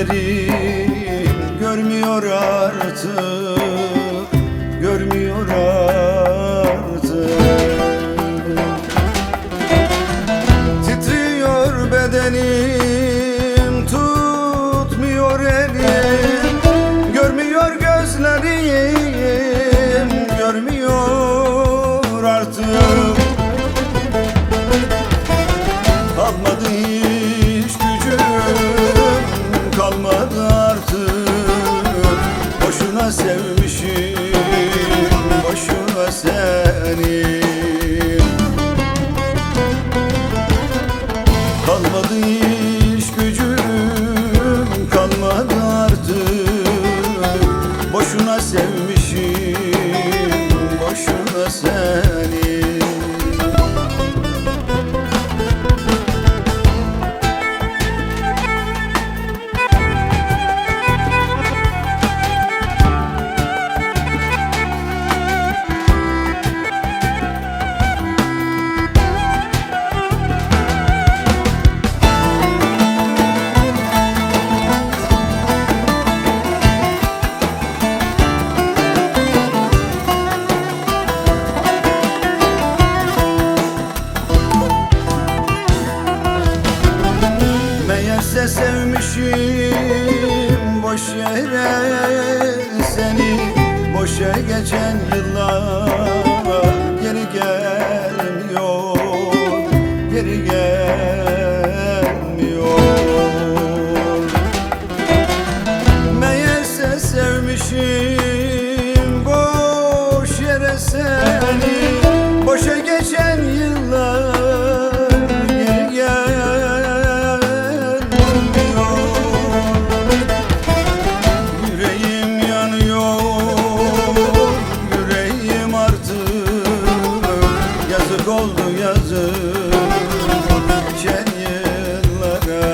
gözlerim görmüyor artık, görmüyor artık. Titriyor bedenim, tutmuyor elim, görmüyor gözlerim, görmüyor artık. Kalmadı hiç gücüm, kalmadı artık. Boşuna sevmişim, boşuna seni. Kalmadı hiç gücüm, kalmadı artık. Boşuna sevmişim, boşuna seni. Meğerse sevmişim boş yere seni. Boşa geçen yıllar geri gelmiyor, geri gelmiyor. Meğerse sevmişim boş yere seni. Boşa geçen yıllar oldu yazık geçen yıllara.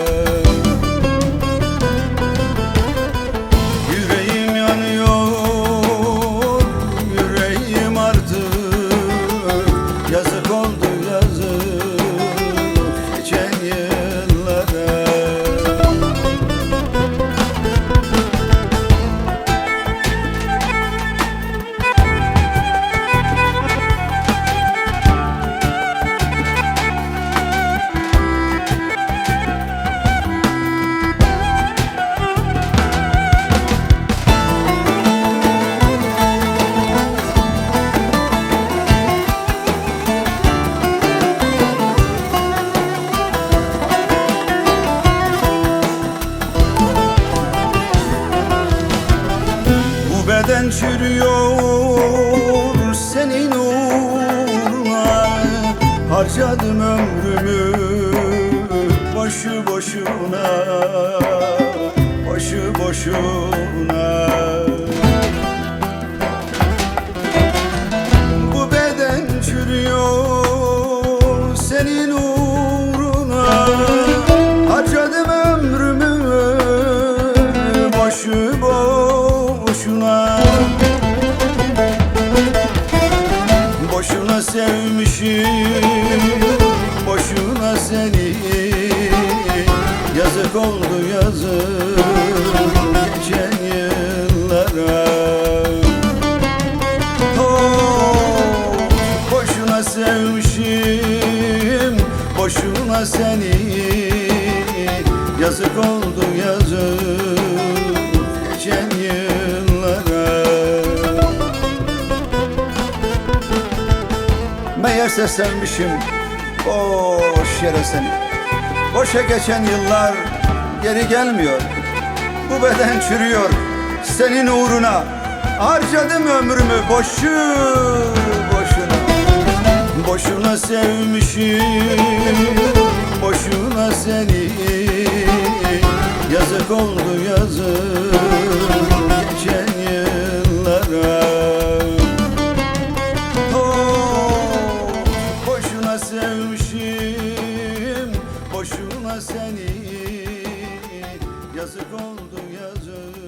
Yüreğim yanıyor, yüreğim artık yazık oldu yazık geçen yıllara. Beden çürüyor senin uğruna. Harcadım ömrümü boşu boşuna, boşu boşuna. Bu beden çürüyor senin uğruna. Harcadım ömrümü boşu boşuna. Boşuna sevmişim, boşuna seni. Yazık oldu yazık geçen yıllara. Oh, boşuna sevmişim, boşuna seni. Yazık oldu yazık geçen yıllara. Meğerse sevmişim boş yere seni. Boşa geçen yıllar geri gelmiyor. Bu beden çürüyor senin uğruna. Harcadım ömrümü boşu boşuna. Boşuna sevmişim, boşuna seni. Yazık oldu yazık geçen yıllara. Boşuna sevmişim, boşuna seni. Yazık oldu yazık